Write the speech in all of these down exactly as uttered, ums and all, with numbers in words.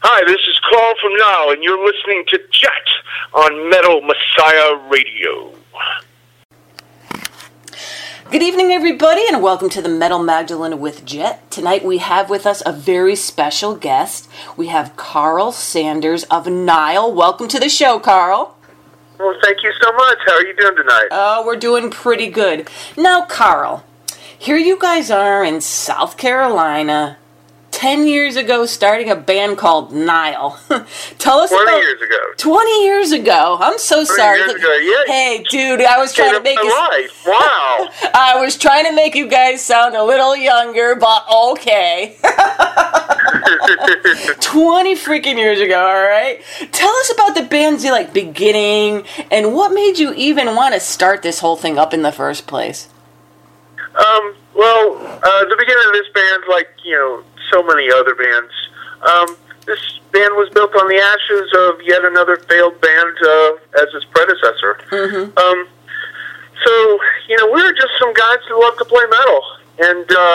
Hi, this is Carl from Now, and you're listening to Jet on Metal Messiah Radio. Good evening, everybody, and welcome to the Metal Magdalene with Jet. Tonight we have with us a very special guest. We have Carl Sanders of Nile. Welcome to the show, Carl. Well, thank you so much. How are you doing tonight? Oh, we're doing pretty good. Now, Carl, here you guys are in South Carolina, ten years ago, starting a band called Nile. Tell us twenty about... years ago. twenty years ago. I'm so sorry. years ago, yeah. Hey, dude, I was trying to make you... Life. Wow. I was trying to make you guys sound a little younger, but okay. twenty freaking years ago, all right? Tell us about the band's like beginning, and what made you even want to start this whole thing up in the first place? Um, well, uh, the beginning of this band, like, you know, so many other bands, um, this band was built on the ashes of yet another failed band uh, as its predecessor. Mm-hmm. Um, so, you know, we were just some guys who loved to play metal, and uh,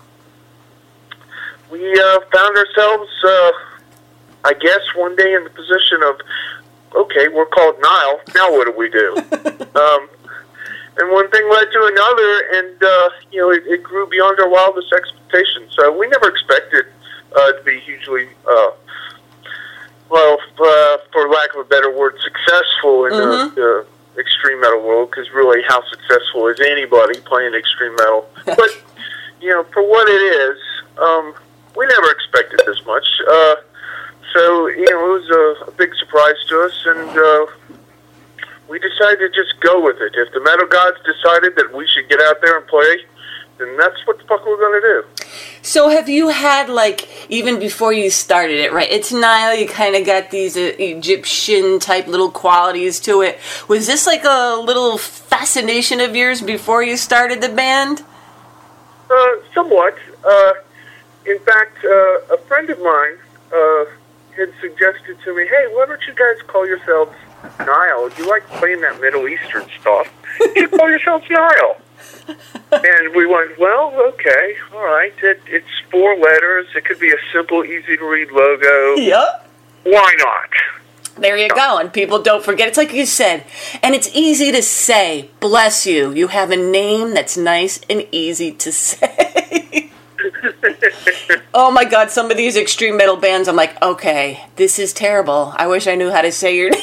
we uh, found ourselves, uh, I guess, one day in the position of, okay, we're called Nile, now what do we do? um, and one thing led to another, and, uh, you know, it, it grew beyond our wildest expectations. So we never expected uh, to be hugely, uh, well, uh, for lack of a better word, successful in mm-hmm. the, the extreme metal world, because really how successful is anybody playing extreme metal? But, you know, for what it is, um, we never expected this much. Uh, so, you know, it was a, a big surprise to us, and uh, we decided to just go with it. If the metal gods decided that we should get out there and play, then that's what the fuck we're going to do. So have you had, like, even before you started it, right? It's Nile, you kind of got these uh, Egyptian-type little qualities to it. Was this like a little fascination of yours before you started the band? Uh, somewhat. Uh, in fact, uh, a friend of mine uh, had suggested to me, hey, why don't you guys call yourselves Nile? You like playing that Middle Eastern stuff. You call yourselves Nile. And we went, well, okay, all right. It, it's four letters. It could be a simple, easy-to-read logo. Yep. Why not? There you go. And people don't forget. It's like you said. And it's easy to say, bless you. You have a name that's nice and easy to say. Oh, my God. Some of these extreme metal bands, I'm like, okay, this is terrible. I wish I knew how to say your name.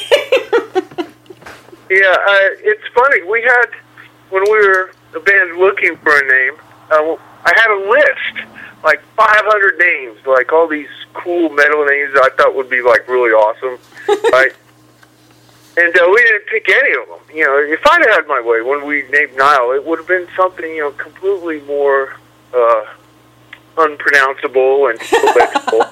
Yeah, uh, it's funny. We had, when we were a band looking for a name, uh, I had a list, like five hundred names, like all these cool metal names I thought would be like really awesome, right? And uh, we didn't pick any of them. You know, if I'd had my way when we named Nile, it would have been something, you know, completely more uh, unpronounceable and illegible.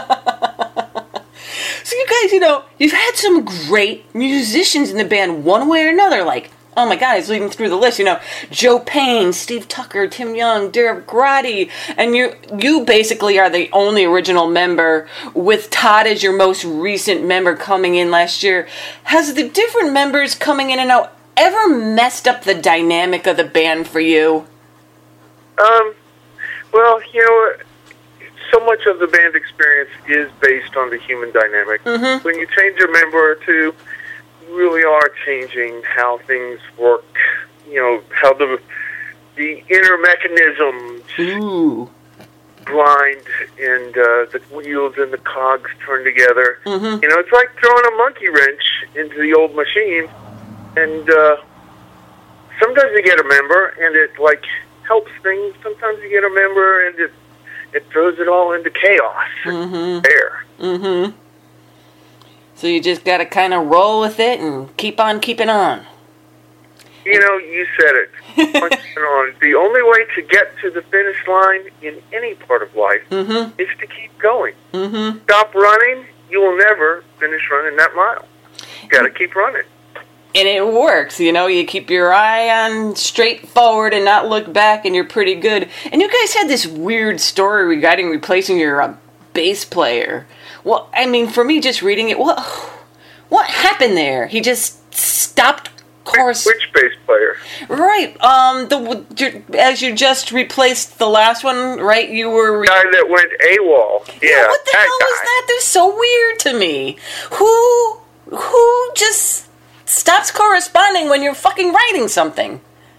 So you guys, you know, you've had some great musicians in the band one way or another, like, oh my God, I was reading through the list, you know, Joe Payne, Steve Tucker, Tim Young, Derek Grotti, and you you basically are the only original member, with Todd as your most recent member coming in last year. Has the different members coming in and out ever messed up the dynamic of the band for you? Um, well, you know, so much of the band experience is based on the human dynamic. Mm-hmm. When you change a member or two, you really are changing how things work, you know, how the the inner mechanisms Ooh. grind and uh, the wheels and the cogs turn together. Mm-hmm. You know, it's like throwing a monkey wrench into the old machine, and uh, sometimes you get a member and it, like, helps things. Sometimes you get a member and it It throws it all into chaos. Mm-hmm. There. Mm-hmm. So you just got to kind of roll with it and keep on keeping on. You know, you said it. Punching on. The only way to get to the finish line in any part of life mm-hmm. is to keep going. Mm-hmm. Stop running, you will never finish running that mile. You got to keep running. And it works, you know, you keep your eye on straight forward and not look back, and you're pretty good. And you guys had this weird story regarding replacing your uh, bass player. Well, I mean, for me, just reading it, what, what happened there? He just stopped course. Which, which bass player? Right. Um. The as you just replaced the last one, right? You were re- The guy that went AWOL. Yeah. yeah what the that hell guy. was that? They're so weird to me. Who who just stops corresponding when you're fucking writing something?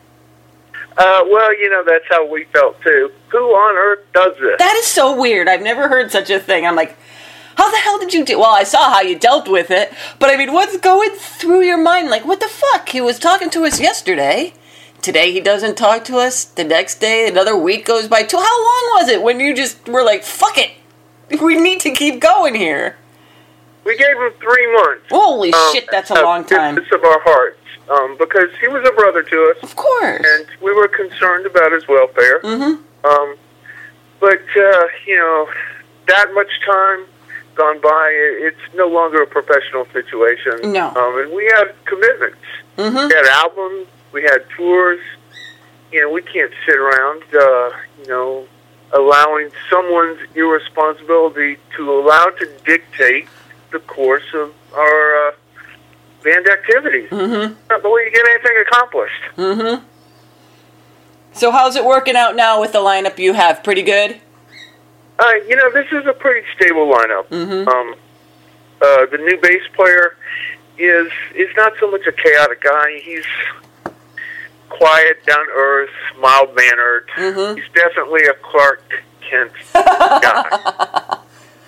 Uh, well, you know, that's how we felt, too. Who on earth does this? That is so weird. I've never heard such a thing. I'm like, how the hell did you do? Well, I saw how you dealt with it, but I mean, what's going through your mind? Like, what the fuck? He was talking to us yesterday. Today he doesn't talk to us. The next day, another week goes by. Too. How long was it when you just were like, fuck it. We need to keep going here. We gave him three months. Holy um, shit, that's a long time. Of our hearts. Um, because he was a brother to us. Of course. And we were concerned about his welfare. Mm-hmm. Um, but, uh, you know, that much time gone by, it's no longer a professional situation. No. Um, and we had commitments. Mm-hmm. We had albums, we had tours. You know, we can't sit around, uh, you know, allowing someone's irresponsibility to allow to dictate the course of our uh, band activities. Mm-hmm. Not the way you get anything accomplished. Mm-hmm. So how's it working out now with the lineup you have? Pretty good? Uh, you know, this is a pretty stable lineup. Mm-hmm. Um, uh, the new bass player is is not so much a chaotic guy. He's quiet, down to earth, mild mannered. Mm-hmm. He's definitely a Clark Kent guy.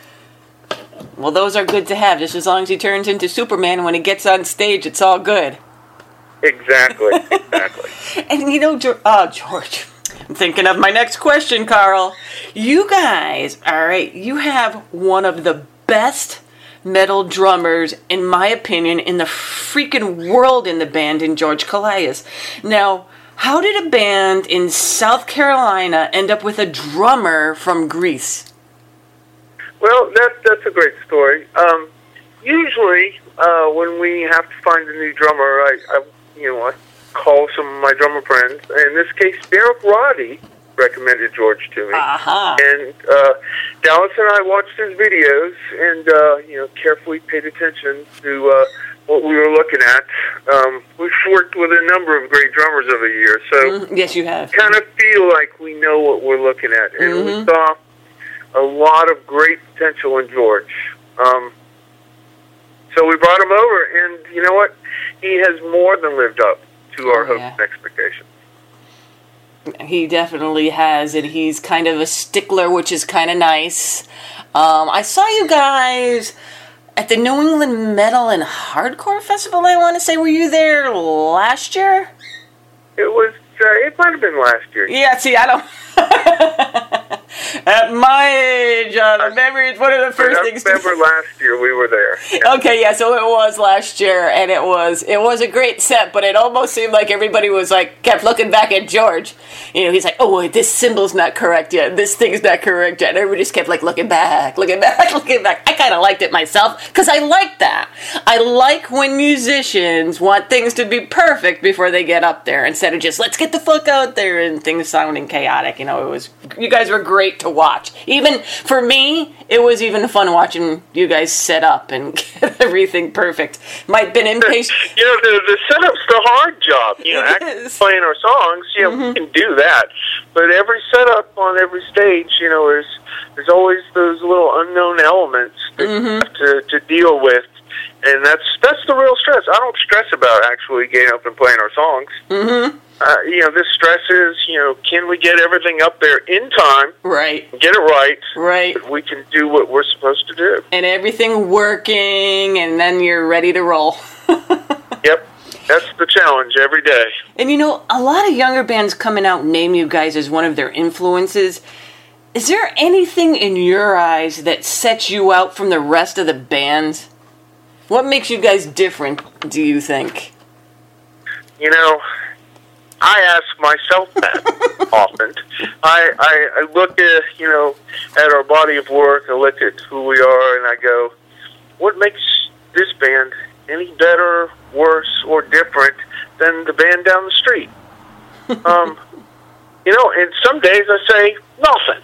Well, those are good to have, just as long as he turns into Superman when he gets on stage. It's all good. Exactly, exactly. And you know, George, oh, George, I'm thinking of my next question, Carl. You guys, all right, you have one of the best metal drummers, in my opinion, in the freaking world in the band, in George Callias. Now, how did a band in South Carolina end up with a drummer from Greece? Well, that that's a great story. Um, usually, uh, when we have to find a new drummer, I, I you know I call some of my drummer friends. In this case, Derek Roddy recommended George to me, Uh-huh. and uh, Dallas and I watched his videos and uh, you know carefully paid attention to uh, what we were looking at. Um, we've worked with a number of great drummers over the years, so Mm-hmm. Yes, you have. kind of feel like we know what we're looking at, and Mm-hmm. we saw a lot of great potential in George. Um, so we brought him over, and you know what? He has more than lived up to our Oh, hopes yeah. and expectations. He definitely has, and he's kind of a stickler, which is kind of nice. Um, I saw you guys at the New England Metal and Hardcore Festival, I want to say. Were you there last year? It was. Uh, it might have been last year. Yeah, see, I don't... At my age, uh, the memory is one of the first I things remember to... last year we were there. Yeah. Okay, yeah, so it was last year, and it was it was a great set, but it almost seemed like everybody was like kept looking back at George. You know, he's like, "Oh, wait, this symbol's not correct yet. This thing's not correct yet." And everybody just kept like looking back, looking back, looking back. I kind of liked it myself because I like that. I like when musicians want things to be perfect before they get up there, instead of just let's get the fuck out there and things sounding chaotic. You know, it was you guys were great to watch. Even for me, it was even fun watching you guys set up and get everything perfect. Might have been impatient. You know, the, the setup's the hard job. You know, It actually is. playing our songs, you know, Mm-hmm. we can do that. But every setup on every stage, you know, there's there's always those little unknown elements that Mm-hmm. you have to, to deal with. And that's that's the real stress. I don't stress about actually getting up and playing our songs. Mm-hmm. Uh, you know, this stress is, you know, can we get everything up there in time, Right, get it right, right. so we can do what we're supposed to do. And everything working, and then you're ready to roll. Yep, that's the challenge every day. And you know, a lot of younger bands coming out name you guys as one of their influences. Is there anything in your eyes that sets you out from the rest of the bands? What makes you guys different, do you think? You know, I ask myself that often. I, I I look at, you know, at our body of work, I look at who we are, and I go, what makes this band any better, worse, or different than the band down the street? um, you know, and some days I say, nothing.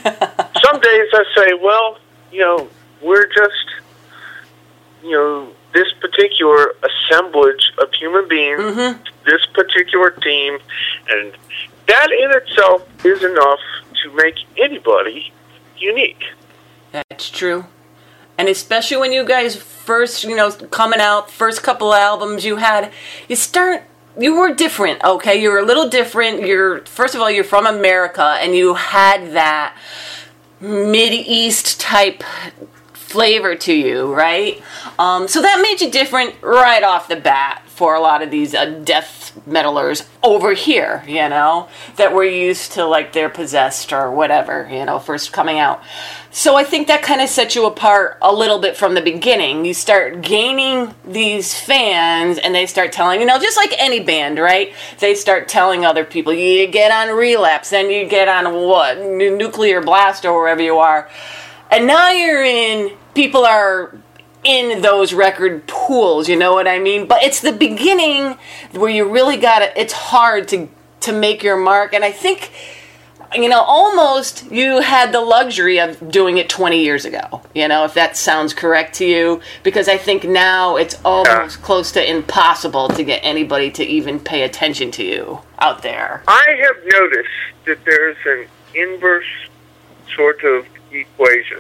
Some days I say, well, you know, we're just, you know, this particular assemblage of human beings, Mm-hmm. this particular team, and that in itself is enough to make anybody unique. That's true. And especially when you guys first, you know, coming out, first couple albums you had, you start, you were different, okay? You were a little different. You're, first of all, you're from America, and you had that Mid-East type flavor to you, right? Um, so that made you different right off the bat for a lot of these uh, death metalers over here, you know, that were used to, like, they're Possessed or whatever, you know, first coming out. So I think that kind of set you apart a little bit from the beginning. You start gaining these fans, and they start telling, you know, just like any band, right? They start telling other people, you get on Relapse, then you get on what, Nuclear Blast or wherever you are. And now you're in, people are in those record pools, you know what I mean? But it's the beginning where you really got to, it's hard to, to make your mark. And I think, you know, almost you had the luxury of doing it twenty years ago, you know, if that sounds correct to you. Because I think now it's almost yeah. close to impossible to get anybody to even pay attention to you out there. I have noticed that there's an inverse sort of equation.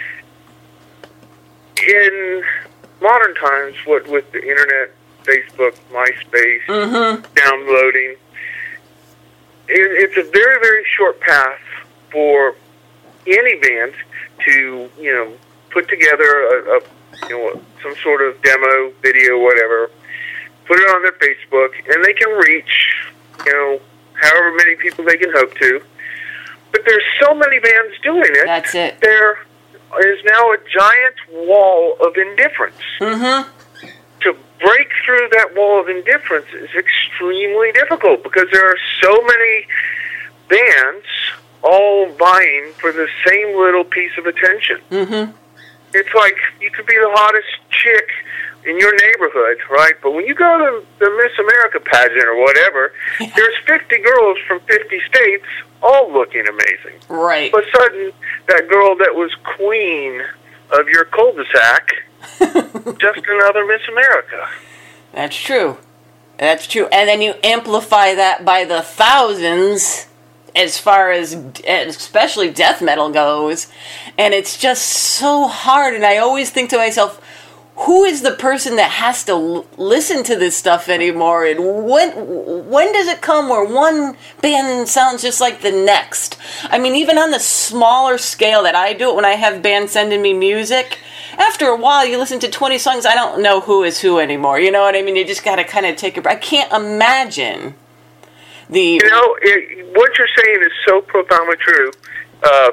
In modern times, what with the internet, Facebook, MySpace, Mm-hmm. downloading, it, it's a very, very short path for any band to, you know, put together a, a you know, some sort of demo, video, whatever, put it on their Facebook, and they can reach, you know, however many people they can hope to. But there's so many bands doing it. That's it. There is now a giant wall of indifference. Mm-hmm. To break through that wall of indifference is extremely difficult because there are so many bands all vying for the same little piece of attention. Mm-hmm. It's like you could be the hottest chick in your neighborhood, right? But when you go to the Miss America pageant or whatever, there's fifty girls from fifty states all looking amazing. Right. All of a sudden, that girl that was queen of your cul-de-sac, just another Miss America. That's true. That's true. And then you amplify that by the thousands as far as especially death metal goes. And it's just so hard. And I always think to myself, who is the person that has to l- listen to this stuff anymore? And when when does it come where one band sounds just like the next? I mean, even on the smaller scale that I do it when I have bands sending me music, after a while you listen to twenty songs, I don't know who is who anymore. You know what I mean? You just got to kind of take a break. I can't imagine the... You know, it, what you're saying is so profoundly true. Uh,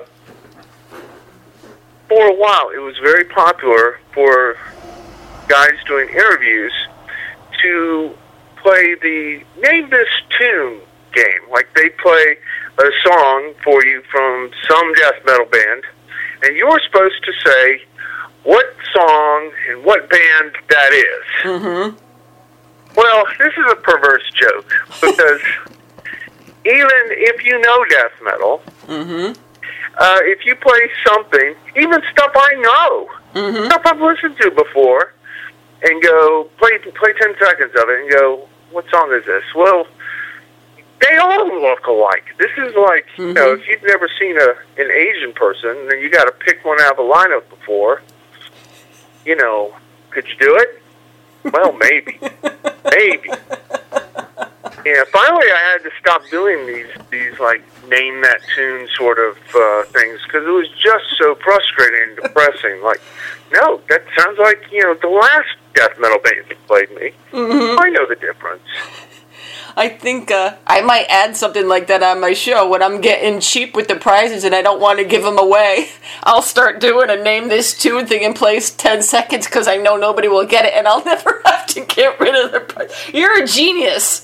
for a while, it was very popular for guys doing interviews to play the name this tune game. Like they play a song for you from some death metal band, and you're supposed to say what song and what band that is. Mm-hmm. Well, this is a perverse joke because even if you know death metal, Mm-hmm. uh, if you play something, even stuff I know, Mm-hmm. stuff I've listened to before, and go, play play ten seconds of it, and go, what song is this? Well, they all look alike. This is like, Mm-hmm. you know, if you've never seen a an Asian person, then you got to pick one out of a lineup before. You know, could you do it? Well, maybe. Maybe. Yeah, finally I had to stop doing these, these like, name that tune sort of uh, things, because it was just so frustrating and depressing. Like, no, that sounds like, you know, the last death metal band that played me. Mm-hmm. I know the difference. I think uh, I might add something like that on my show when I'm getting cheap with the prizes and I don't want to give them away. I'll start doing a name this tune thing in place ten seconds because I know nobody will get it and I'll never have to get rid of the prize. You're a genius.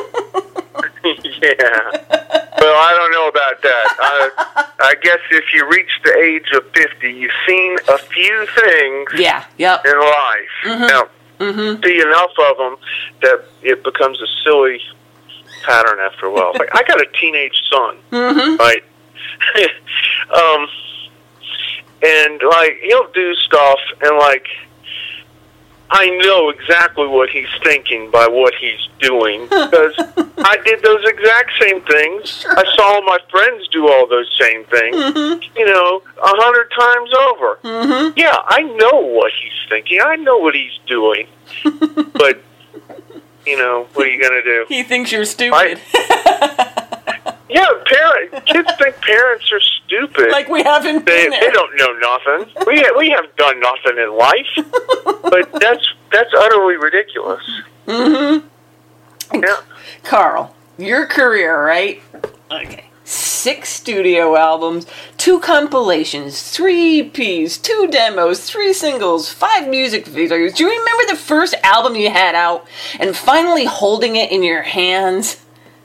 Yeah. Well, I don't know about that. I, I guess if you reach the age of fifty, you've seen a few things Yeah, yep. in life. Mm-hmm. Now, Mm-hmm. see enough of them that it becomes a silly pattern after a while. Like, I got a teenage son, Mm-hmm. right? um, and, like, he'll do stuff, and, like, I know exactly what he's thinking by what he's doing, because I did those exact same things. Sure. I saw my friends do all those same things, Mm-hmm. you know, a hundred times over. Mm-hmm. Yeah, I know what he's thinking. I know what he's doing. But, you know, what are you going to do? He thinks you're stupid. I, yeah, parent, kids think parents are stupid. Like we haven't They, been there. they don't know nothing. We ha- we have done nothing in life, but that's that's utterly ridiculous. Mm-hmm. Yeah, Carl, your career, right? Okay. Six studio albums, two compilations, three E Ps, two demos, three singles, five music videos. Do you remember the first album you had out and finally holding it in your hands?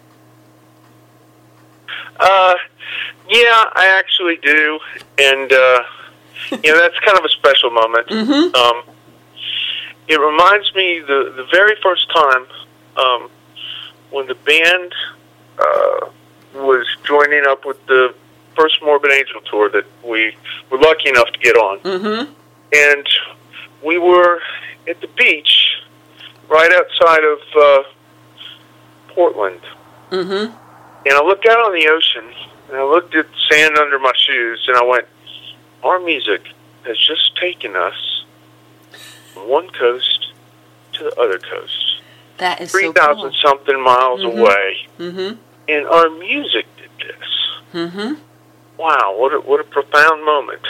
uh, yeah, I actually do, and uh, you know that's kind of a special moment. Mm-hmm. Um, it reminds me the the very first time um, when the band uh, was joining up with the first Morbid Angel tour that we were lucky enough to get on. Mm-hmm. And we were at the beach right outside of uh, Portland. Mm-hmm. And I looked out on the ocean, and I looked at sand under my shoes, and I went, our music has just taken us from one coast to the other coast. That is so three thousand cool. something miles Mhm. away. Mm-hmm. And our music did this. Mm-hmm. Wow, what a, what a profound moment.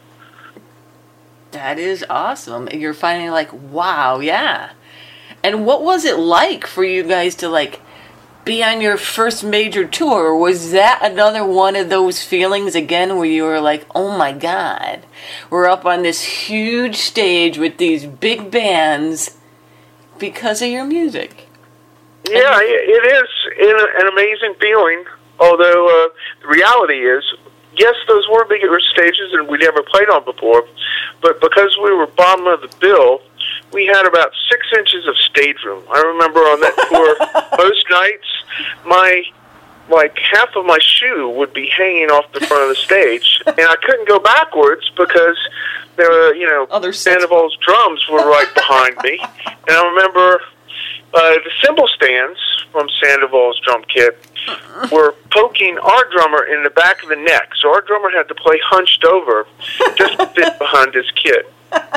That is awesome. You're finally like, wow, yeah. And what was it like for you guys to like be on your first major tour? Was that another one of those feelings again where you were like, oh my God, we're up on this huge stage with these big bands because of your music? Yeah, it is an amazing feeling. Although uh, the reality is, yes, those were bigger stages than we'd ever played on before. But because we were bottom of the bill, we had about six inches of stage room. I remember on that tour, most nights, my like half of my shoe would be hanging off the front of the stage, and I couldn't go backwards because there were, you know, Other sets. Sandoval's drums were right behind me, and I remember. Uh, the cymbal stands from Sandoval's drum kit were poking our drummer in the back of the neck, so our drummer had to play hunched over just to fit behind his kit.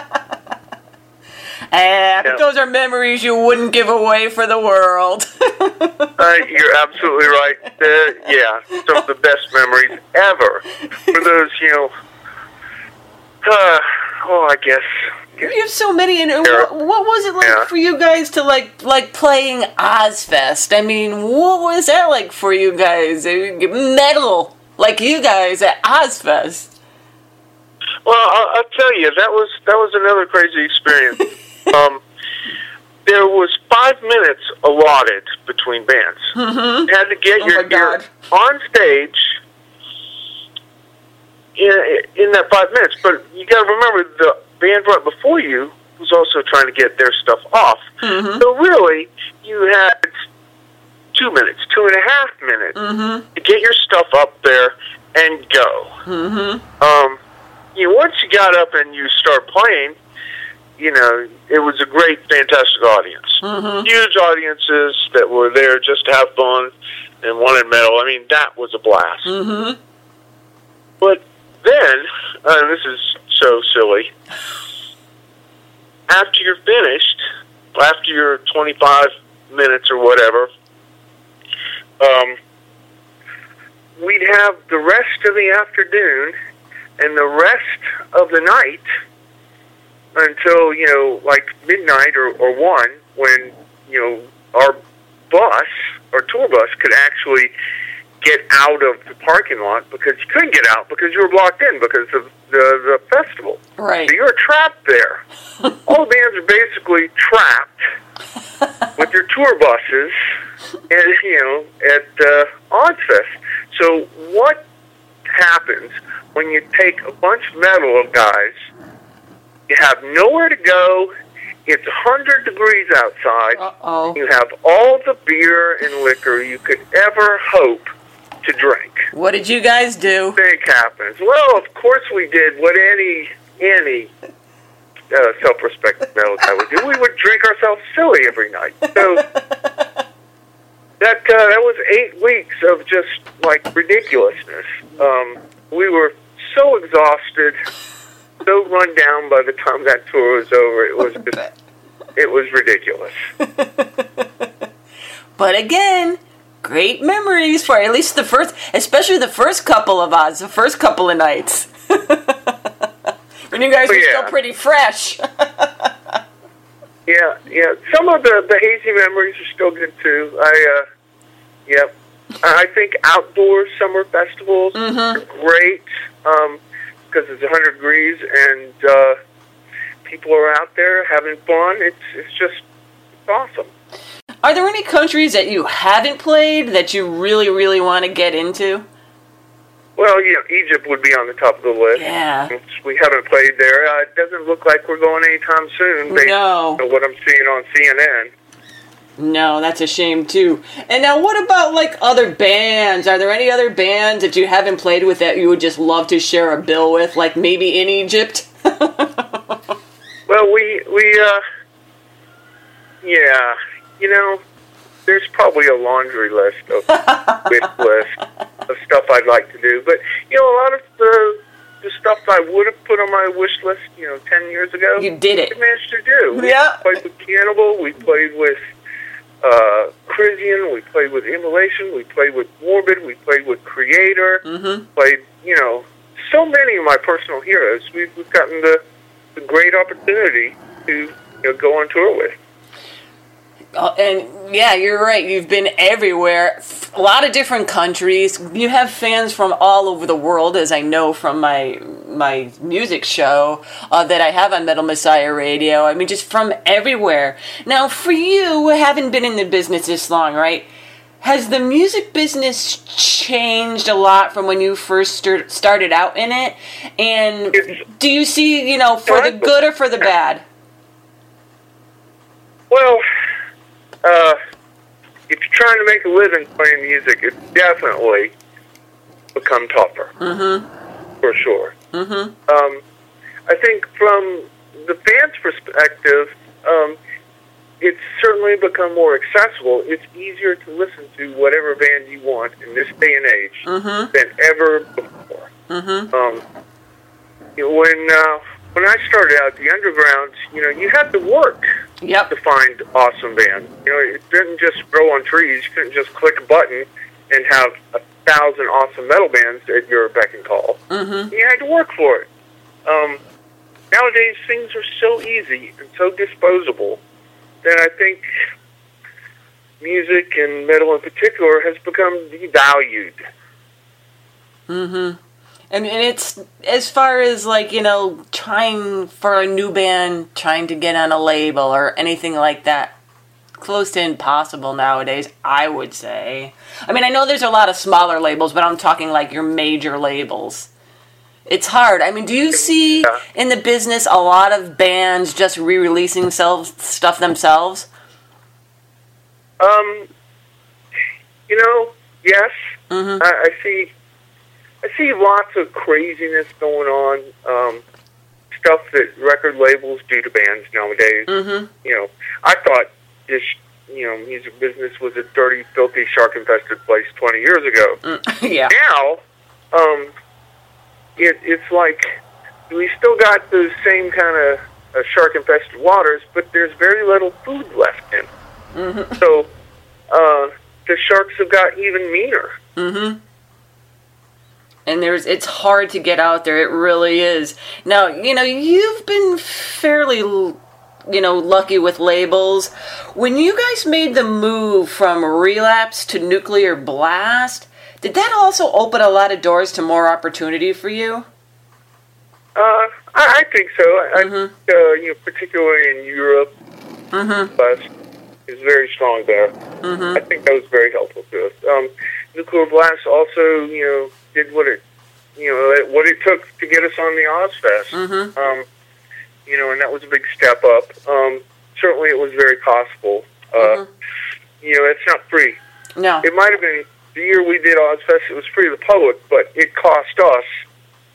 And Yeah. those are memories you wouldn't give away for the world. Uh, you're absolutely right. Uh, yeah, some of the best memories ever. For those, you know, uh, oh, I guess. You have so many, and Sure. what, what was it like Yeah. for you guys to like like playing Ozfest? I mean, what was that like for you guys? Metal, like you guys at Ozfest. Well, I'll, I'll tell you, that was that was another crazy experience. um, there was five minutes allotted between bands. Mm-hmm. You had to get Oh your my God. gear on stage in in that five minutes. But you got to remember, the band right before you was also trying to get their stuff off. Mm-hmm. So really, you had two minutes, two and a half minutes Mm-hmm. to get your stuff up there and go. Mm-hmm. Um, you know, once you got up and you start playing, you know, it was a great, fantastic audience. Mm-hmm. Huge audiences that were there just to have fun and wanted metal. I mean, that was a blast. Mm-hmm. But then, uh, this is so silly, after you're finished, after your twenty-five minutes or whatever, um, we'd have the rest of the afternoon and the rest of the night until, you know, like midnight or, or one, when, you know, our bus, our tour bus, could actually get out of the parking lot, because you couldn't get out because you were blocked in because of the, the festival. Right. So you were trapped there. All the bands are basically trapped with their tour buses, and you know, at uh, Ozfest. So what happens when you take a bunch of metal of guys? You have nowhere to go. It's one hundred degrees outside. Uh-oh. You have all the beer and liquor you could ever hope to drink. What did you guys do? Thing happens. Well, of course we did what any any uh, self-respecting metal guy would do. We would drink ourselves silly every night. So that uh, that was eight weeks of just like ridiculousness. Um, we were so exhausted, so run down by the time that tour was over. It was just, it was ridiculous. But again, great memories for at least the first, especially the first couple of odds, the first couple of nights. When you guys Oh, were yeah. still pretty fresh. Yeah, yeah. Some of the, the hazy memories are still good too. I, uh, yep. I think outdoor summer festivals Mm-hmm. are great um, because it's one hundred degrees and uh, people are out there having fun. It's it's just it's awesome. Are there any countries that you haven't played that you really, really want to get into? Well, you know, Egypt would be on the top of the list. Yeah. Since we haven't played there. Uh, it doesn't look like we're going anytime soon based No. on what I'm seeing on C N N. No, that's a shame too. And now what about like other bands? Are there any other bands that you haven't played with that you would just love to share a bill with, like maybe in Egypt? Well, we, we, uh, yeah, you know, there's probably a laundry list of wish list of stuff I'd like to do. But, you know, a lot of the, the stuff I would have put on my wish list, you know, ten years ago, You did it. we managed to do. We Yeah. played with Cannibal, we played with uh, Crisian, we played with Immolation, we played with Morbid, we played with Creator, Mm-hmm. played, you know, so many of my personal heroes. We've, we've gotten the, the great opportunity to, you know, go on tour with. Uh, and yeah, you're right. You've been everywhere, a lot of different countries. You have fans from all over the world, as I know from my my music show uh, that I have on Metal Messiah Radio. I mean, just from everywhere. Now, for you, having been in the business this long, right? Has the music business changed a lot from when you first start, started out in it? And It's- do you see, you know, for the good or for the bad? Well, uh, if you're trying to make a living playing music, it's definitely become tougher. Mm-hmm. For sure. Mm-hmm. Um, I think from the fans' perspective, um, it's certainly become more accessible. It's easier to listen to whatever band you want in this day and age Mm-hmm. than ever before. Mm-hmm. Um, you know, when uh, when I started out, the underground, you know, you had to work Yep. to find awesome bands. You know, it didn't just grow on trees. You couldn't just click a button and have a thousand awesome metal bands at your beck and call. Mm-hmm. You had to work for it. Um, nowadays, things are so easy and so disposable that I think music and metal in particular has become devalued. Mm-hmm. And, and it's, as far as, like, you know, trying for a new band, trying to get on a label or anything like that, close to impossible nowadays, I would say. I mean, I know there's a lot of smaller labels, but I'm talking, like, your major labels. It's hard. I mean, do you see Yeah. in the business a lot of bands just re-releasing self, stuff themselves? Um, you know, yes, Mm-hmm. I, I see. I see lots of craziness going on. Um, stuff that record labels do to bands nowadays. Mm-hmm. You know, I thought this, you know, music business was a dirty, filthy, shark-infested place twenty years ago. Mm, yeah. Now, um, it, it's like we still got those same kind of uh, shark-infested waters, but there's very little food left in. Mm-hmm. So uh, the sharks have got even meaner. Mm-hmm. And there's, it's hard to get out there. It really is. Now, you know, you've been fairly, you know, lucky with labels. When you guys made the move from Relapse to Nuclear Blast, did that also open a lot of doors to more opportunity for you? Uh, I, I think so. I, Mhm. I think, uh, you know, particularly in Europe, Mm-hmm. Blast is very strong there. Mm-hmm. I think that was very helpful to us. Um, Nuclear Blast also, you know, did what it, you know, what it took to get us on the Ozfest. Mm-hmm. Um, you know, and that was a big step up. Um, certainly, it was very costful. Uh, Mm-hmm. You know, it's not free. No. It might have been the year we did Ozfest. It was free to the public, but it cost us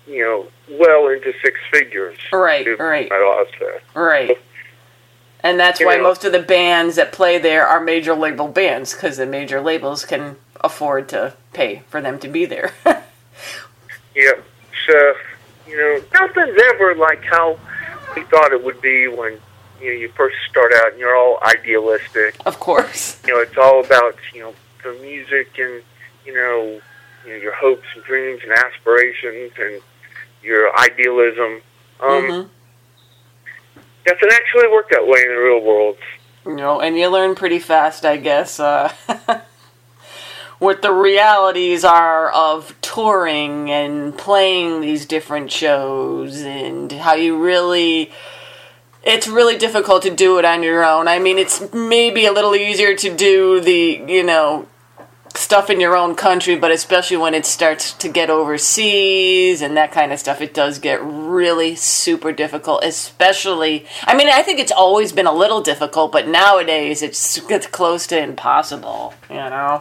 you know, well into six figures. Right, if right. My boss said. Right. And that's You why know. most of the bands that play there are major label bands, because the major labels can afford to pay for them to be there. Yep. So, you know, nothing's ever like how we thought it would be when, you know, you first start out and you're all idealistic. Of course. You know, it's all about, you know, the music and, you know, you know your hopes and dreams and aspirations and your idealism. Um, Mm-hmm. Doesn't actually work that way in the real world. You know, and you learn pretty fast, I guess, uh, what the realities are of touring and playing these different shows and how you really... It's really difficult to do it on your own. I mean, it's maybe a little easier to do the, you know, stuff in your own country, but especially when it starts to get overseas and that kind of stuff, it does get really super difficult, especially... I mean, I think it's always been a little difficult, but nowadays it's gets close to impossible, you know?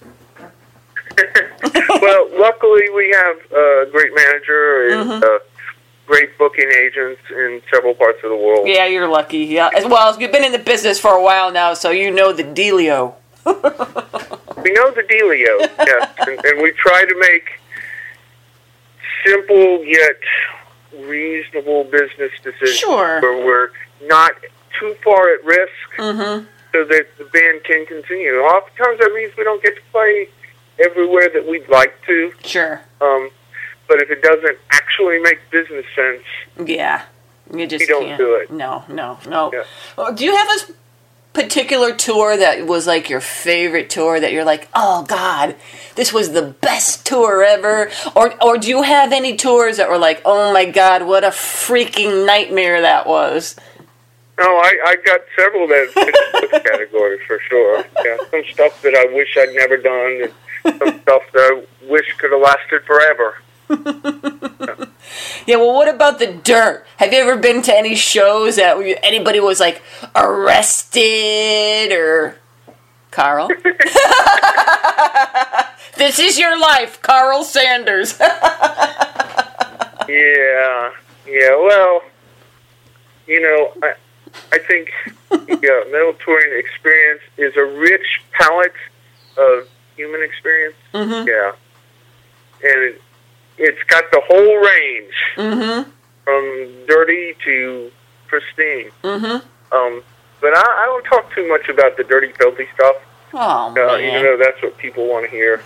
Well, luckily we have a great manager and Mm-hmm. uh, great booking agents in several parts of the world. Yeah, you're lucky. Yeah, as well as you've been in the business for a while now, so you know the dealio. We know the dealio, yes, and, and we try to make simple yet reasonable business decisions Sure. where we're not too far at risk, Mm-hmm. so that the band can continue. Oftentimes that means we don't get to play everywhere that we'd like to, Sure. um, but if it doesn't actually make business sense, Yeah. You just we don't can't. do it. No, no, no. Yeah. Well, do you have a particular tour that was like your favorite tour that you're like, oh God, this was the best tour ever? Or or do you have any tours that were like, oh my God, what a freaking nightmare that was? No, I, I got several that fit in this category for sure. Yeah, some stuff that I wish I'd never done, and some stuff that I wish could have lasted forever. Yeah, well, what about the dirt? Have you ever been to any shows that anybody was like arrested or... Carl? This is your life, Carl Sanders. Yeah, yeah. Well, you know, I, I think yeah, metal touring experience is a rich palette of human experience. Mm-hmm. Yeah, and it, it's got the whole range Mm-hmm. from dirty to pristine. Mm-hmm. Um, but I, I don't talk too much about the dirty, filthy stuff. Oh, Uh, man. even though that's what people want to hear.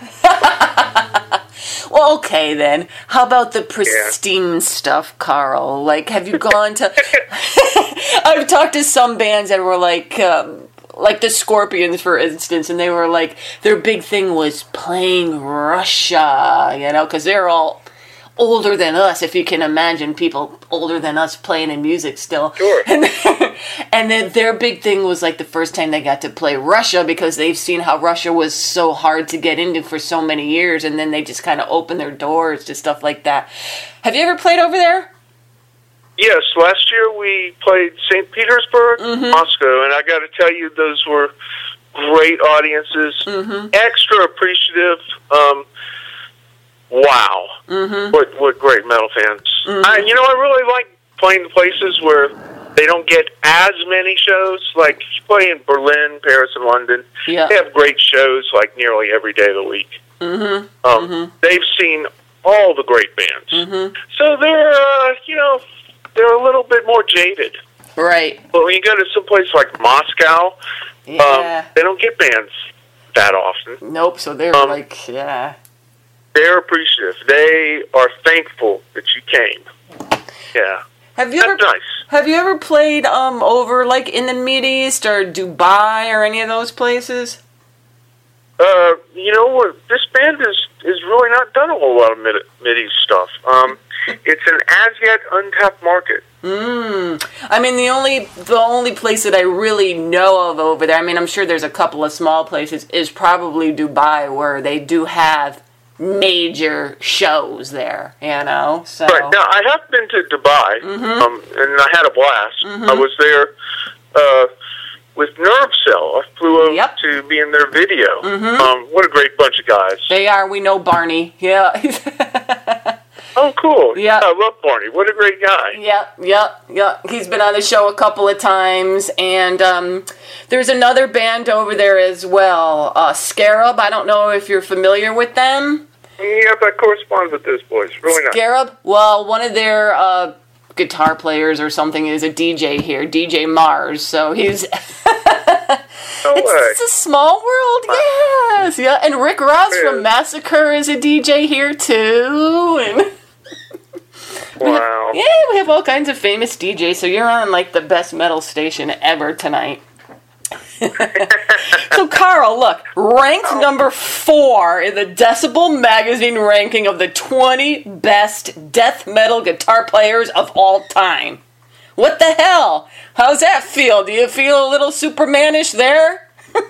Well, okay, then. How about the pristine yeah. stuff, Carl? Like, have you gone to... I've talked to some bands that were like... Um, like the Scorpions, for instance, and they were like... Their big thing was playing Russia, you know, because they're all older than us, if you can imagine people older than us playing in music still. Sure. And, and then their big thing was like the first time they got to play Russia, because they've seen how Russia was so hard to get into for so many years, and then they just kind of opened their doors to stuff like that. Have you ever played over there? Yes, last year we played Saint Petersburg, Mm-hmm. Moscow, and I got to tell you, those were great audiences, Mm-hmm. extra appreciative. Um, wow, Mm-hmm. what what great metal fans! Mm-hmm. I, you know, I really like playing the places where they don't get as many shows. Like you play in Berlin, Paris, and London. Yeah. They have great shows like nearly every day of the week. Mm-hmm. Um, Mm-hmm. They've seen all the great bands, Mm-hmm. so they're uh, you know they're a little bit more jaded. Right. But when you go to some place like Moscow, Yeah. um, they don't get bands that often. Nope, so they're um, like, yeah. They're appreciative. They are thankful that you came. Yeah. Have you That's ever nice. Have you ever played um over like in the Mid East or Dubai or any of those places? Uh, you know what? This band is is really not done a whole lot of mid Mideast stuff. Um, it's an as yet untapped market. Mm. I mean, the only the only place that I really know of over there, I mean, I'm sure there's a couple of small places, is probably Dubai, where they do have major shows there, you know? So. Right. Now, I have been to Dubai, Mm-hmm. um, and I had a blast. Mm-hmm. I was there uh, with Nerve Cell. I flew over Yep. to be in their video. Mm-hmm. Um, what a great bunch of guys. They are. We know Barney. Yeah. Oh, cool. Yeah. I love Barney. What a great guy. Yep, yep, yep. He's been on the show a couple of times, and um, there's another band over there as well, uh, Scarab. I don't know if you're familiar with them. Yep, I correspond with those boys. Really nice. Scarab? Well, one of their uh, guitar players or something is a D J here, D J Mars, so he's... No it's, way. it's a small world, yes, yeah. And Rick Ross Yeah. from Massacre is a D J here too, and... Wow. Yeah, we have all kinds of famous D Js, so you're on, like, the best metal station ever tonight. So, Carl, look, ranked number four in the Decibel Magazine ranking of the twenty best death metal guitar players of all time. What the hell? How's that feel? Do you feel a little Supermanish there?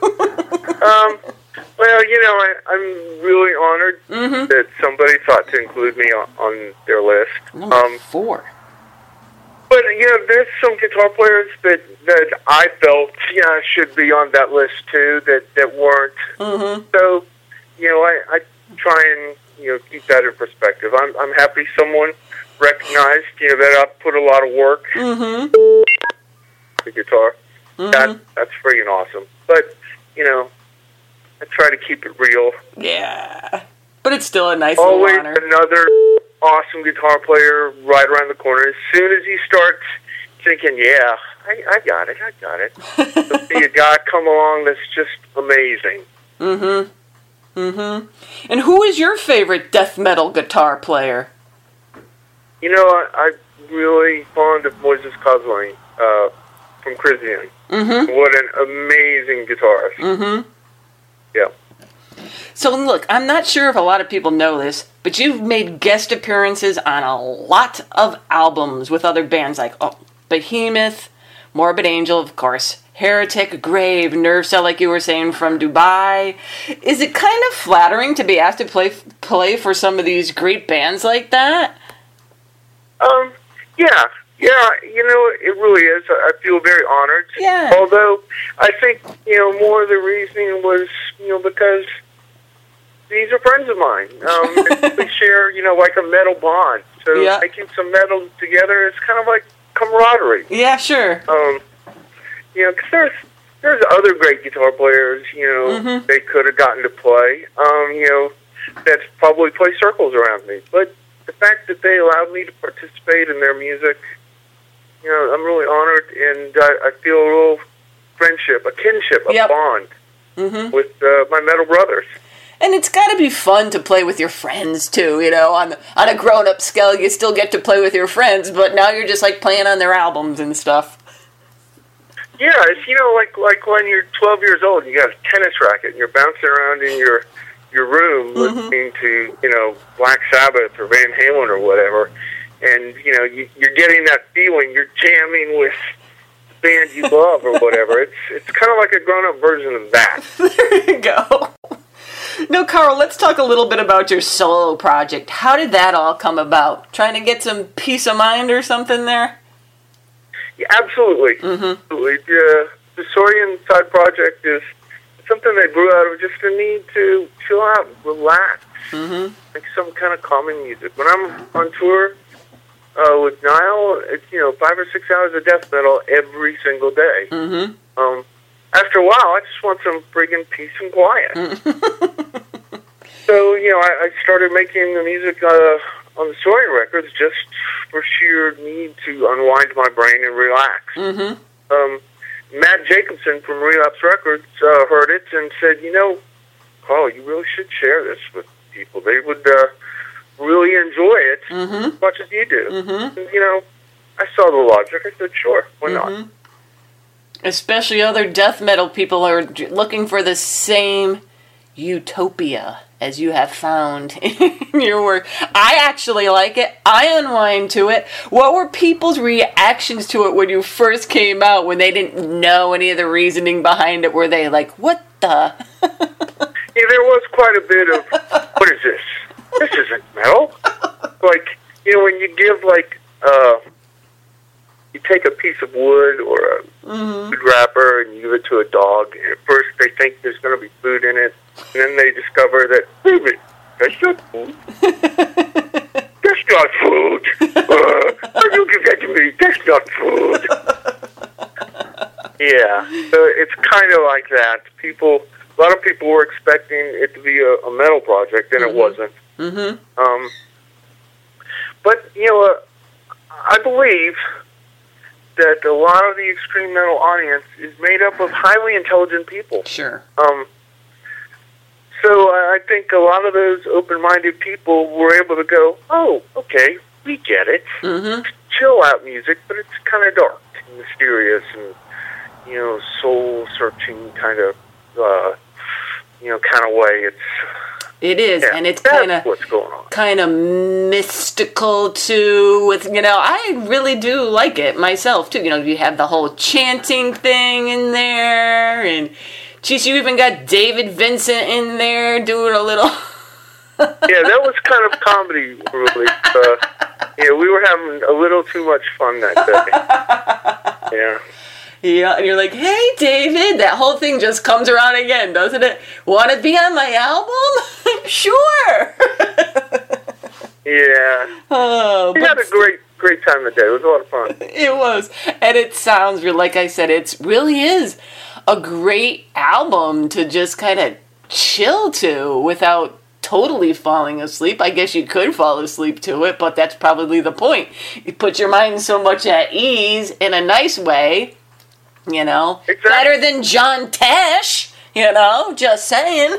Um, well, you know, I, I'm really honored Mm-hmm. that somebody thought to include me on, on their list. Number Um, four. but, you know, there's some guitar players that, that I felt, yeah, should be on that list, too, that, that weren't. Mm-hmm. So, you know, I, I try and, you know, keep that in perspective. I'm, I'm happy someone recognized, you know, that I've put a lot of work Mm-hmm. the guitar. Mm-hmm. That that's freaking awesome. But, you know, I try to keep it real. Yeah. But it's still a nice Always little honor. another awesome guitar player right around the corner. As soon as you start thinking, yeah, I, I got it, I got it. There'll be a guy come along that's just amazing. Mm-hmm. Mm-hmm. And who is your favorite death metal guitar player? You know, I, I'm really fond of Moises Kozlany uh, from Crisian. Mm-hmm. What an amazing guitarist. Mm-hmm. Yeah. So look, I'm not sure if a lot of people know this, but you've made guest appearances on a lot of albums with other bands like oh, Behemoth, Morbid Angel, of course, Heretic, Grave, Nerve Cell, like you were saying, from Dubai. Is it kind of flattering to be asked to play play for some of these great bands like that? Um, yeah, yeah, you know, it really is. I feel very honored. Yeah. Although, I think, you know, more of the reasoning was, you know, because these are friends of mine. Um, we share, you know, like a metal bond. So Yeah. making some metal together is kind of like camaraderie. Yeah, sure. Um, you know, because there's, there's other great guitar players, you know, Mhm. they could have gotten to play, um, you know, that probably play circles around me. But the fact that they allowed me to participate in their music, you know, I'm really honored, and I, I feel a little friendship, a kinship, a Yep. bond Mm-hmm. with uh, my metal brothers. And it's got to be fun to play with your friends too, you know. On on a grown-up scale, you still get to play with your friends, but now you're just like playing on their albums and stuff. Yeah, it's, you know, like like when you're twelve years old, you got a tennis racket, and you're bouncing around in your your room Mhm. listening to, you know, Black Sabbath or Van Halen or whatever, and, you know, you, you're getting that feeling, you're jamming with the band you love or whatever. It's it's kind of like a grown-up version of that. There you go. No, Carl, let's talk a little bit about your solo project. How did that all come about? Trying to get some peace of mind or something there? Yeah, absolutely. Mm-hmm. Absolutely. The, the Saurian side project is something that grew out of just a need to chill out, relax, Mm-hmm. make some kind of calming music. When I'm on tour uh, with Nile, it's, you know, five or six hours of death metal every single day. Mm-hmm. Um, after a while, I just want some friggin' peace and quiet. So, you know, I, I started making the music uh, on the Saurian records just for sheer need to unwind my brain and relax. Mm-hmm. Um, Matt Jacobson from Relapse Records uh, heard it and said, you know, Carl, you really should share this with people. They would uh, really enjoy it Mm-hmm. as much as you do. Mm-hmm. And, you know, I saw the logic. I said, sure, why Mm-hmm. not? Especially other death metal people are j- looking for the same utopia as you have found in your work. I actually like it. I unwind to it. What were people's reactions to it when you first came out, when they didn't know any of the reasoning behind it? Were they like, what the? Yeah, there was quite a bit of, what is this? This isn't metal. Like, you know, when you give, like, uh, you take a piece of wood or a Mm-hmm. food wrapper and you give it to a dog, and at first they think there's going to be food in it, and then they discover that, wait a minute, that's not food. That's not food. Uh, why do you give that to me? That's not food. Yeah, so it's kind of like that. People, a lot of people were expecting it to be a, a metal project, and mm-hmm. it wasn't. Mm-hmm. Um, but, you know, uh, I believe that a lot of the extreme metal audience is made up of highly intelligent people. Sure. Um, so I think a lot of those open-minded people were able to go, oh, okay, we get it. Mm-hmm. Chill out music, but it's kind of dark and mysterious and, you know, soul-searching kind of, uh, you know, kind of way. It's It is, yeah, and it's kind of what's going on. Kind of mystical too. With you know, I really do like it myself too. You know, you have the whole chanting thing in there, and geez, you even got David Vincent in there doing a little. Yeah, that was kind of comedy, really. Uh, yeah, we were having a little too much fun that day. Yeah. Yeah, and you're like, hey, David, that whole thing just comes around again, doesn't it? Want to be on my album? Sure. Yeah. Oh, we had a great, great time that day. It was a lot of fun. It was. And it sounds, like I said, it really is a great album to just kind of chill to without totally falling asleep. I guess you could fall asleep to it, but that's probably the point. You put your mind so much at ease in a nice way. You know, exactly. Better than John Tesh, you know, just saying.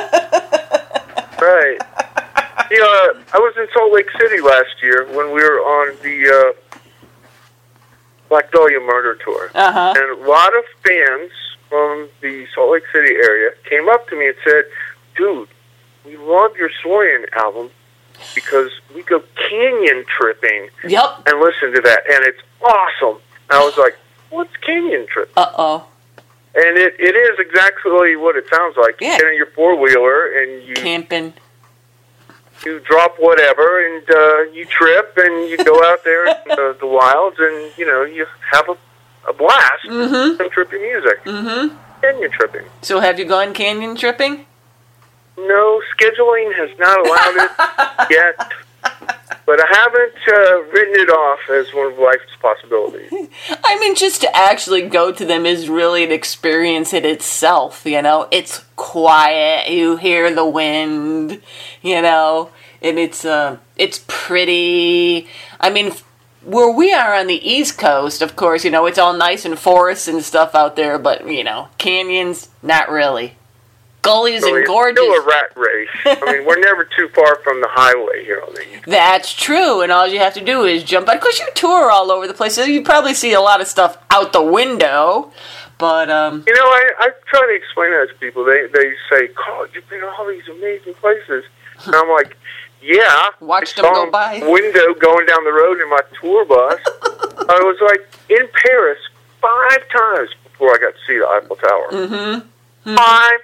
Right. You know, I was in Salt Lake City last year when we were on the uh, Black Dahlia Murder Tour. Uh-huh. And a lot of fans from the Salt Lake City area came up to me and said, dude, we love your Saurian album because we go canyon tripping Yep. and listen to that, and it's awesome. And I was like, what's canyon trip? Uh-oh. And it, it is exactly what it sounds like. Yeah. You get in your four-wheeler and you Camping. you drop whatever and uh, you trip and you go out there in the, the wilds and, you know, you have a, a blast Mm-hmm. from tripping music. Mm-hmm. Canyon tripping. So have you gone canyon tripping? No, scheduling has not allowed it yet. But I haven't uh, written it off as one of life's possibilities. I mean, just to actually go to them is really an experience in itself, you know? It's quiet, you hear the wind, you know? And it's, uh, it's pretty. I mean, where we are on the East Coast, of course, you know, it's all nice and forests and stuff out there, but, you know, canyons, not really. Gullies so and it's gorges. Still a rat race. I mean, we're never too far from the highway here on the East Coast. That's true, and all you have to do is jump out. Of course, you tour all over the place, so you probably see a lot of stuff out the window, but, um... You know, I, I try to explain that to people. They they say, Carl, you've been to all these amazing places. And I'm like, yeah. Watched I them saw go by. Window going down the road in my tour bus. I was, like, in Paris five times before I got to see the Eiffel Tower. Mm-hmm. Five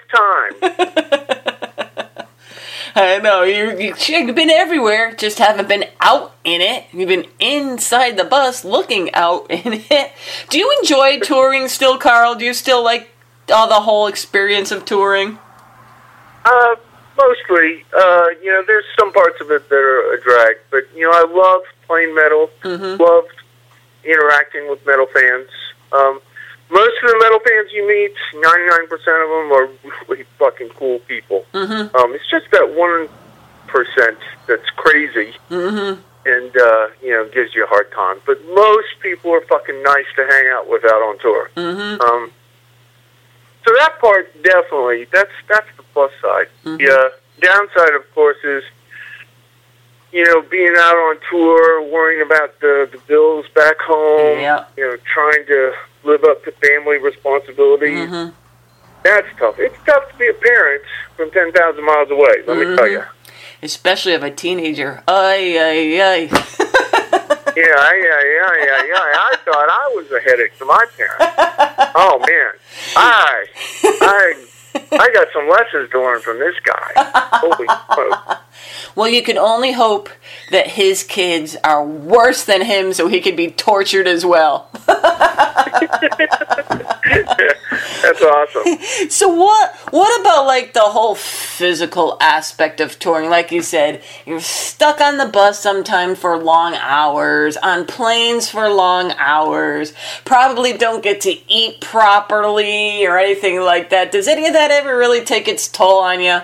times. I know, you, you, you've been everywhere, just haven't been out in it. You've been inside the bus looking out in it. Do you enjoy touring still, Carl? Do you still like uh, the whole experience of touring? Uh, mostly. Uh, you know, there's some parts of it that are a drag, but, you know, I love playing metal, Mm-hmm. loved interacting with metal fans. Um, Most of the metal fans you meet, ninety-nine percent of them are really fucking cool people. Mm-hmm. Um, it's just that one percent that's crazy Mm-hmm. and, uh, you know, gives you a hard time. But most people are fucking nice to hang out with out on tour. Mm-hmm. Um, so that part, definitely, that's that's the plus side. Mm-hmm. The uh, downside, of course, is, you know, being out on tour, worrying about the, the bills back home, Yeah. you know, trying to live up to family responsibilities. Mm-hmm. That's tough. It's tough to be a parent from ten thousand miles away, let Mm-hmm. me tell you. Especially of a teenager. Ay, ay, ay. Yeah, yeah, yeah, yeah, yeah. I thought I was a headache to my parents. Oh, man. I, I, I got some lessons to learn from this guy. Holy smoke. Well, you can only hope that his kids are worse than him so he can be tortured as well. That's That's awesome. So what what about like the whole physical aspect of touring? Like you said, you're stuck on the bus sometime for long hours, on planes for long hours, probably don't get to eat properly or anything like that. Does any of that ever really take its toll on you?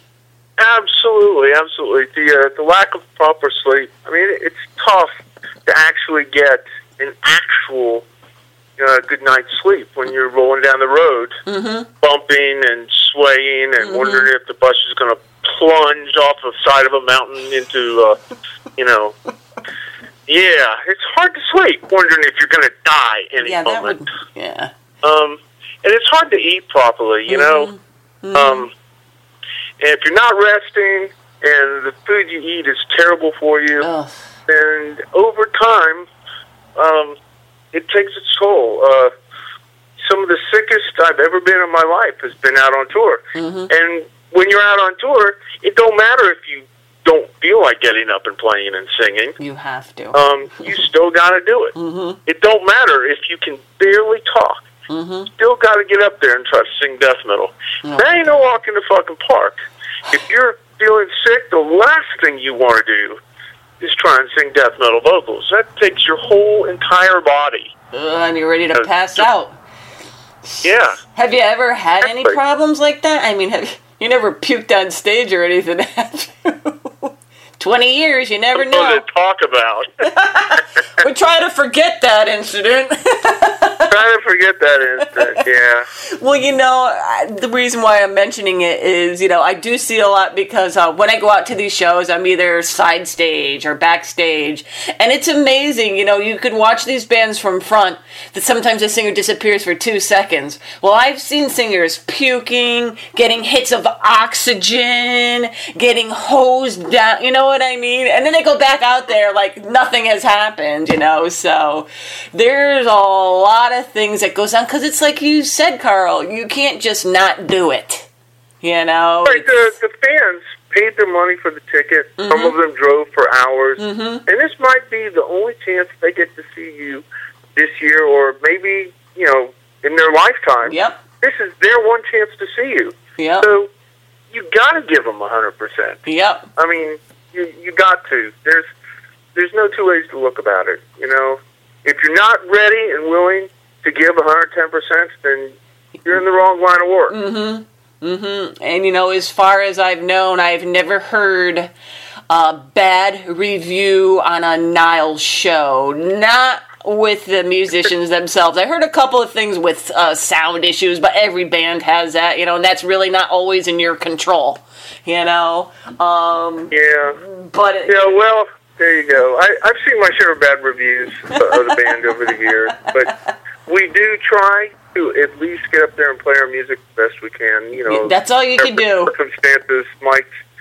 Absolutely, absolutely. The uh, the lack of proper sleep. I mean, it's tough to actually get an actual uh, good night's sleep when you're rolling down the road, mm-hmm. bumping and swaying, and mm-hmm. wondering if the bus is going to plunge off the side of a mountain into, uh, you know. Yeah, it's hard to sleep, wondering if you're going to die any yeah, moment. That would, yeah. Um, and it's hard to eat properly, you mm-hmm. know. Mm-hmm. Um. And if you're not resting and the food you eat is terrible for you, Ugh. then over time, um, it takes its toll. Uh, some of the sickest I've ever been in my life has been out on tour. Mm-hmm. And when you're out on tour, it don't matter if you don't feel like getting up and playing and singing. You have to. Um, you still got to do it. Mm-hmm. It don't matter if you can barely talk. Mm-hmm. Still got to get up there and try to sing death metal. No. That ain't no walk in the fucking park. If you're feeling sick, the last thing you want to do is try and sing death metal vocals. That takes your whole entire body. Ugh, and you're ready to pass out. Yeah. Have you ever had any Exactly. problems like that? I mean, have you, you never puked on stage or anything, have you? Twenty years, you never know. What to talk about. We try to forget that incident. Try to forget that instant, yeah. Well, you know, I, the reason why I'm mentioning it is, you know, I do see a lot because uh, when I go out to these shows, I'm either side stage or backstage, and it's amazing, you know, you could watch these bands from front, that sometimes the singer disappears for two seconds. Well, I've seen singers puking, getting hits of oxygen, getting hosed down, you know what I mean? And then they go back out there like nothing has happened, you know, so there's a lot of things that goes on, because it's like you said, Carl, you can't just not do it, you know? Right, the, the fans paid their money for the ticket. Mm-hmm. Some of them drove for hours. Mm-hmm. And this might be the only chance they get to see you this year, or maybe, you know, in their lifetime. Yep. This is their one chance to see you. Yep. So you got to give them one hundred percent. Yep. I mean, you you got to. There's there's no two ways to look about it, you know. If you're not ready and willing to give one hundred ten percent, then you're in the wrong line of work. Mm-hmm. Mm-hmm. And, you know, as far as I've known, I've never heard a bad review on a Nile show. Not with the musicians themselves. I heard a couple of things with uh, sound issues, but every band has that, you know, and that's really not always in your control, you know. Um, Yeah. but it, Yeah, well, there you go. I, I've seen my share of bad reviews of the band over the years, but we do try to at least get up there and play our music the best we can. You know, that's all you can do. Circumstances might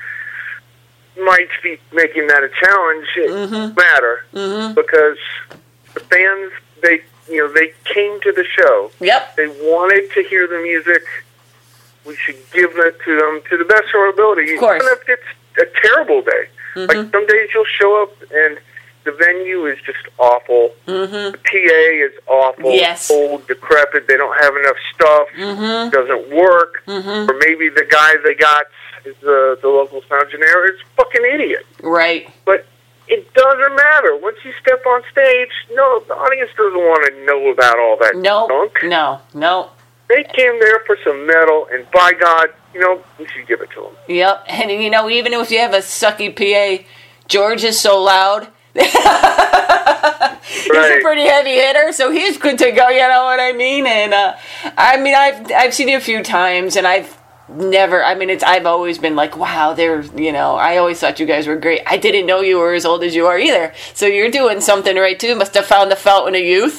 might be making that a challenge. It Mm-hmm. matter Mm-hmm. because the fans, they you know they came to the show. Yep. They wanted to hear the music. We should give it to them to the best of our ability. Of course. Even if it's a terrible day. Mm-hmm. Like some days you'll show up and the venue is just awful. Mm-hmm. The P A is awful. Yes. Old, decrepit. They don't have enough stuff. Mm-hmm. It doesn't work. Mm-hmm. Or maybe the guy they got is the the local sound engineer is a fucking idiot. Right. But it doesn't matter. Once you step on stage, no, the audience doesn't want to know about all that No. junk. No. No. They came there for some metal, and by God, you know, we should give it to them. Yep. And, you know, even if you have a sucky P A, George is so loud. He's Right. a pretty heavy hitter, so he's good to go, you know what I mean? And, uh, I mean, I've I've seen you a few times, and I've never, I mean, it's I've always been like, wow, they're, you know, I always thought you guys were great. I didn't know you were as old as you are either. So you're doing something right, too. Must have found the fountain of youth.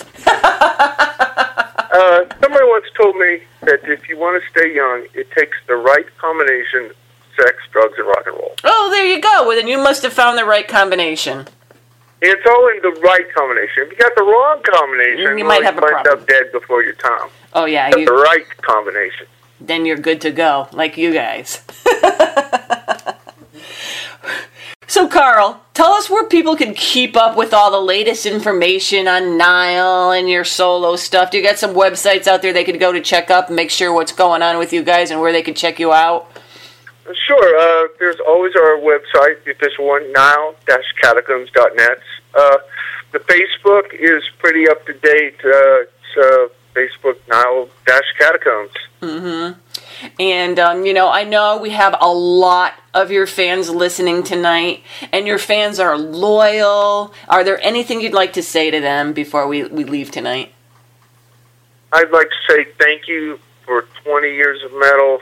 Uh, somebody once told me that if you want to stay young, it takes the right combination: sex, drugs, and rock and roll. Oh, there you go. Well, then you must have found the right combination. It's all in the right combination. If you got the wrong combination, You well, might have a you might problem. end up dead before your time. Oh, yeah. Got You, the right combination. then you're good to go, like you guys. So, Carl, tell us where people can keep up with all the latest information on Nile and your solo stuff. Do you got some websites out there they could go to check up and make sure what's going on with you guys and where they could check you out? Sure. Uh, there's always our website, the official one, nile dash catacombs dot net. Uh, the Facebook is pretty up to date. Uh, it's uh, Facebook Nile dash catacombs. Mm-hmm. And, um, you know, I know we have a lot of your fans listening tonight, and your fans are loyal. Are there anything you'd like to say to them before we, we leave tonight? I'd like to say thank you for twenty years of metal.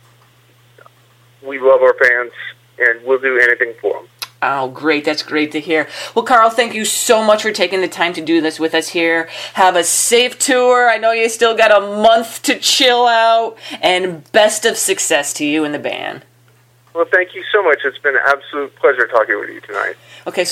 We love our fans, and we'll do anything for them. Oh, great. That's great to hear. Well, Carl, thank you so much for taking the time to do this with us here. Have a safe tour. I know you still got a month to chill out, and best of success to you and the band. Well, thank you so much. It's been an absolute pleasure talking with you tonight. Okay, so